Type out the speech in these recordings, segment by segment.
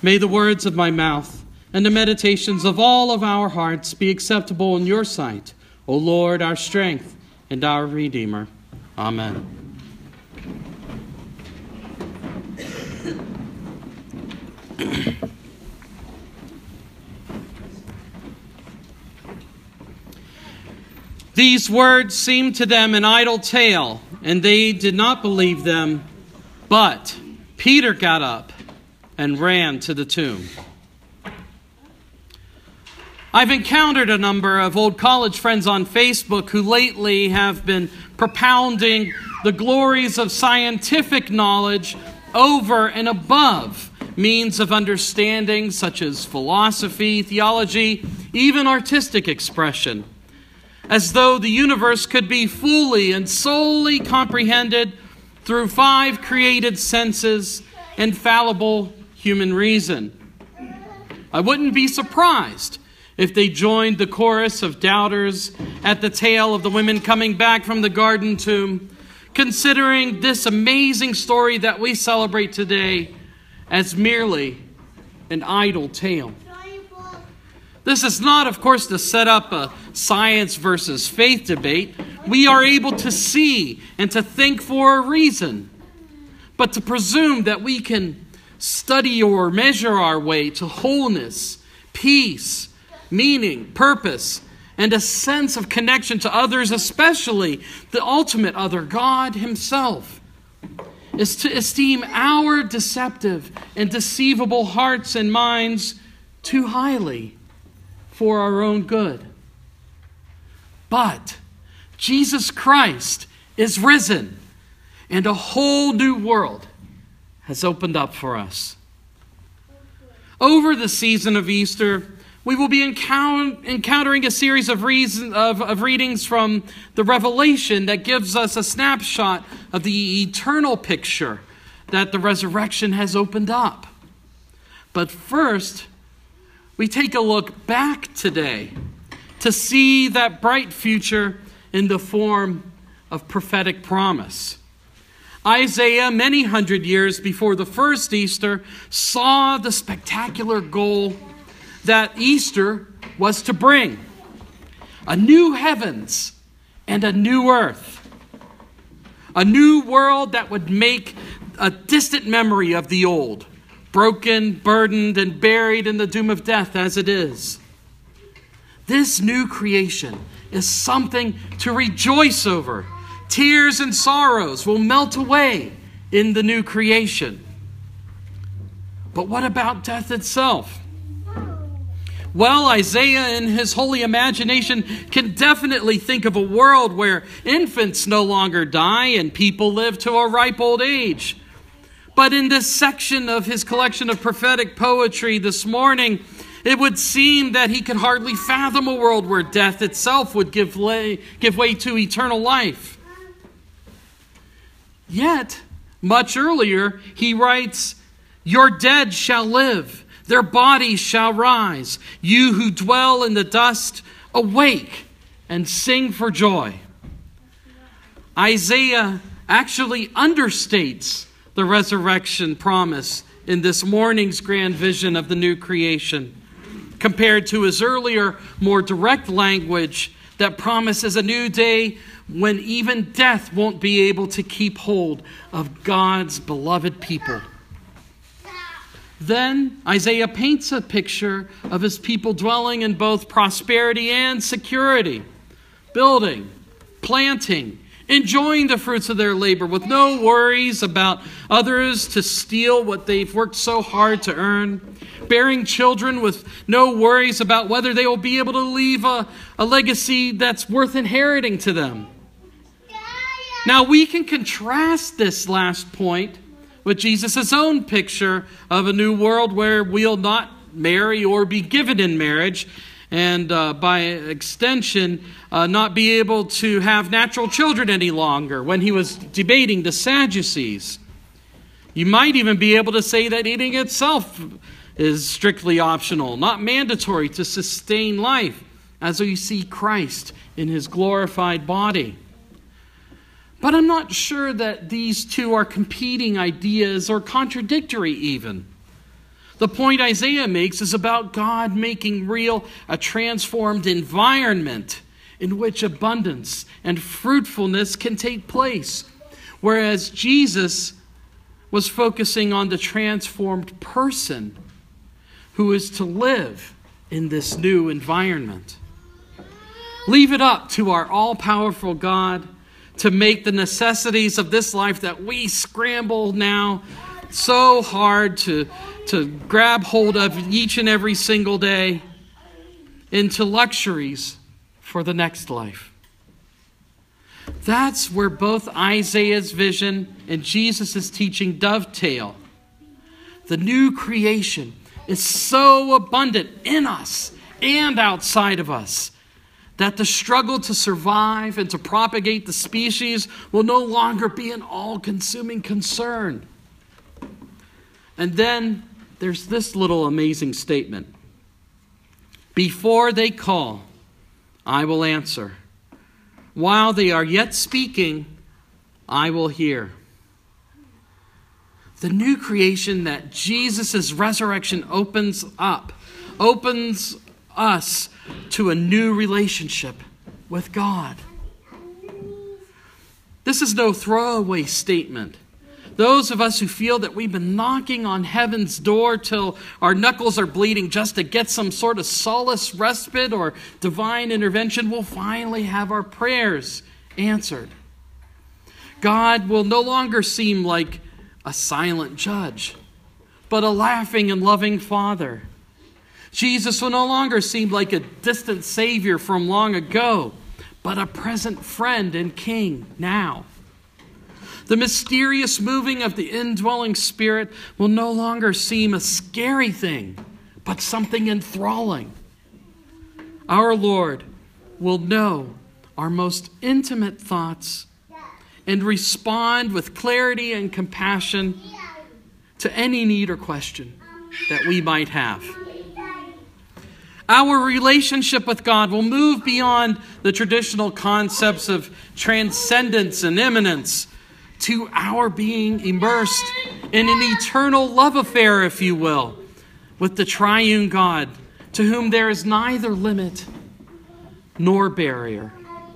May the words of my mouth and the meditations of all of our hearts be acceptable in your sight, O Lord, our strength and our Redeemer. Amen. These words seemed to them an idle tale, and they did not believe them. But Peter got up and ran to the tomb. I've encountered a number of old college friends on Facebook who lately have been propounding the glories of scientific knowledge over and above means of understanding such as philosophy, theology, even artistic expression, as though the universe could be fully and solely comprehended through 5 created senses and fallible human reason. I wouldn't be surprised if they joined the chorus of doubters at the tale of the women coming back from the garden tomb, considering this amazing story that we celebrate today as merely an idle tale. This is not, of course, to set up a science versus faith debate. We are able to see and to think for a reason, but to presume that we can study or measure our way to wholeness, peace, meaning, purpose, and a sense of connection to others, especially the ultimate other, God Himself, is to esteem our deceptive and deceivable hearts and minds too highly for our own good. But Jesus Christ is risen, and a whole new world has opened up for us. Over the season of Easter, we will be encountering a series of readings from the Revelation that gives us a snapshot of the eternal picture that the resurrection has opened up. But first, we take a look back today to see that bright future in the form of prophetic promise. Isaiah, many hundred years before the first Easter, saw the spectacular goal that Easter was to bring: a new heavens and a new earth. A new world that would make a distant memory of the old, broken, burdened, and buried in the doom of death as it is. This new creation is something to rejoice over. Tears and sorrows will melt away in the new creation. But what about death itself? Well, Isaiah, in his holy imagination, can definitely think of a world where infants no longer die and people live to a ripe old age. But in this section of his collection of prophetic poetry this morning, it would seem that he could hardly fathom a world where death itself would give way to eternal life. Yet, much earlier, he writes, "Your dead shall live, their bodies shall rise. You who dwell in the dust, awake and sing for joy." Isaiah actually understates the resurrection promise in this morning's grand vision of the new creation, compared to his earlier, more direct language that promises a new day when even death won't be able to keep hold of God's beloved people. Then Isaiah paints a picture of his people dwelling in both prosperity and security, building, planting, enjoying the fruits of their labor with no worries about others to steal what they've worked so hard to earn, bearing children with no worries about whether they will be able to leave a legacy that's worth inheriting to them. Now we can contrast this last point with Jesus' own picture of a new world where we'll not marry or be given in marriage, and by extension, not be able to have natural children any longer, when he was debating the Sadducees. You might even be able to say that eating itself is strictly optional, not mandatory to sustain life, as we see Christ in his glorified body. But I'm not sure that these two are competing ideas or contradictory even. The point Isaiah makes is about God making real a transformed environment in which abundance and fruitfulness can take place, whereas Jesus was focusing on the transformed person who is to live in this new environment. Leave it up to our all-powerful God to make the necessities of this life that we scramble now so hard to grab hold of each and every single day into luxuries for the next life. That's where both Isaiah's vision and Jesus' teaching dovetail. The new creation is so abundant in us and outside of us that the struggle to survive and to propagate the species will no longer be an all-consuming concern. And then there's this little amazing statement. Before they call, I will answer. While they are yet speaking, I will hear. The new creation that Jesus' resurrection opens us to a new relationship with God. This is no throwaway statement. Those of us who feel that we've been knocking on heaven's door till our knuckles are bleeding just to get some sort of solace, respite, or divine intervention will finally have our prayers answered. God will no longer seem like a silent judge, but a laughing and loving Father. Jesus will no longer seem like a distant Savior from long ago, but a present friend and King now. The mysterious moving of the indwelling Spirit will no longer seem a scary thing, but something enthralling. Our Lord will know our most intimate thoughts and respond with clarity and compassion to any need or question that we might have. Our relationship with God will move beyond the traditional concepts of transcendence and immanence to our being immersed in an eternal love affair, if you will, with the triune God, to whom there is neither limit nor barrier.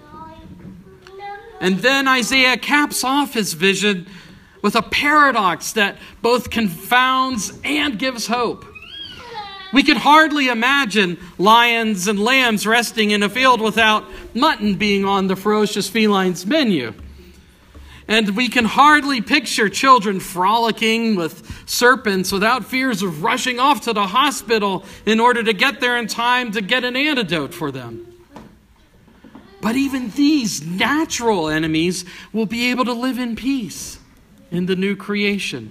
And then Isaiah caps off his vision with a paradox that both confounds and gives hope. We could hardly imagine lions and lambs resting in a field without mutton being on the ferocious feline's menu. And we can hardly picture children frolicking with serpents without fears of rushing off to the hospital in order to get there in time to get an antidote for them. But even these natural enemies will be able to live in peace in the new creation.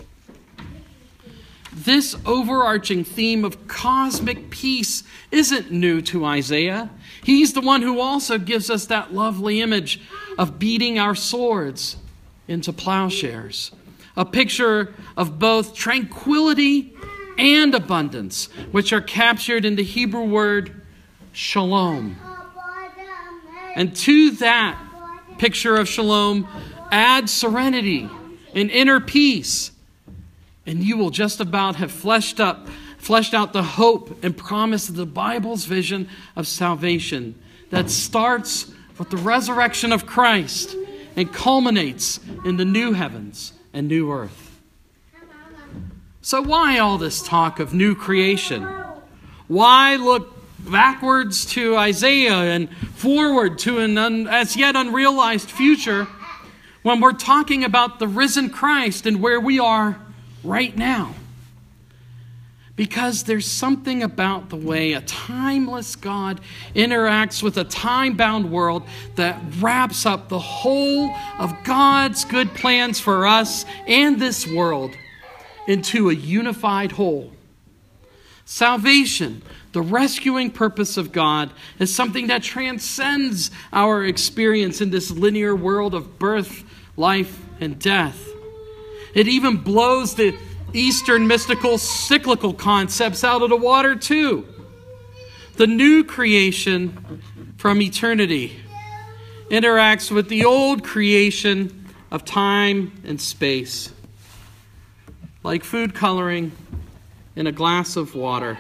This overarching theme of cosmic peace isn't new to Isaiah. He's the one who also gives us that lovely image of beating our swords into plowshares. A picture of both tranquility and abundance, which are captured in the Hebrew word shalom. And to that picture of shalom, add serenity and inner peace, and you will just about have fleshed out the hope and promise of the Bible's vision of salvation that starts with the resurrection of Christ and culminates in the new heavens and new earth. So why all this talk of new creation? Why look backwards to Isaiah and forward to an as yet unrealized future when we're talking about the risen Christ and where we are right now? Because there's something about the way a timeless God interacts with a time-bound world that wraps up the whole of God's good plans for us and this world into a unified whole. Salvation, the rescuing purpose of God, is something that transcends our experience in this linear world of birth, life, and death. It even blows the Eastern mystical cyclical concepts out of the water too. The new creation from eternity interacts with the old creation of time and space. Like food coloring in a glass of water.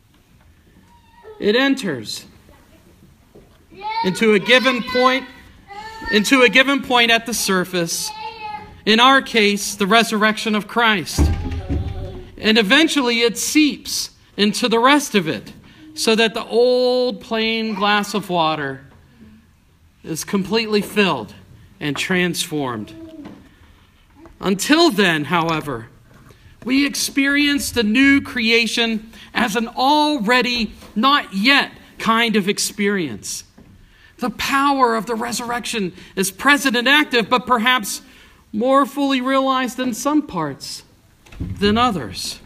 It enters into a given point at the surface. In our case, the resurrection of Christ. And eventually it seeps into the rest of it, so that the old plain glass of water is completely filled and transformed. Until then, however, we experience the new creation as an already not yet kind of experience. The power of the resurrection is present and active, but perhaps more fully realized in some parts than others.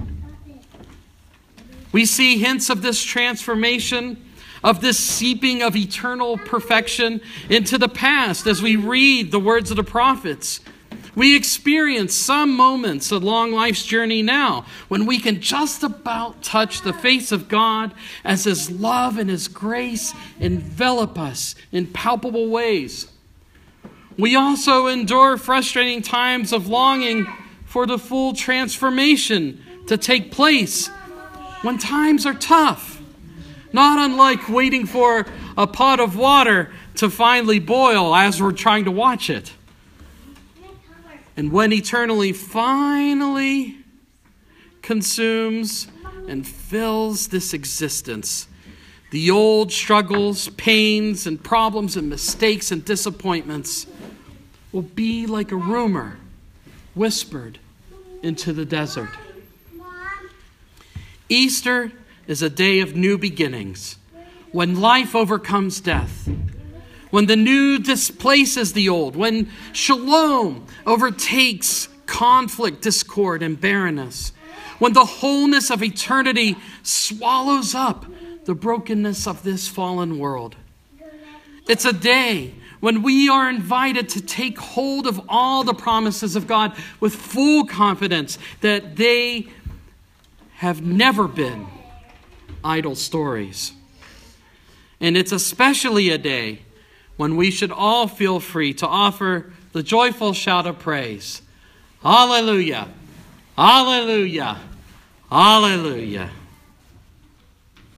We see hints of this transformation, of this seeping of eternal perfection into the past as we read the words of the prophets. We experience some moments along life's journey now when we can just about touch the face of God as His love and His grace envelop us in palpable ways. We also endure frustrating times of longing for the full transformation to take place when times are tough, not unlike waiting for a pot of water to finally boil as we're trying to watch it. And when eternity finally consumes and fills this existence, the old struggles, pains, and problems and mistakes and disappointments will be like a rumor whispered into the desert. Easter is a day of new beginnings, when life overcomes death, when the new displaces the old, when shalom overtakes conflict, discord, and barrenness, when the wholeness of eternity swallows up the brokenness of this fallen world. It's a day when we are invited to take hold of all the promises of God with full confidence that they have never been idle stories. And it's especially a day when we should all feel free to offer the joyful shout of praise. Hallelujah! Hallelujah! Hallelujah!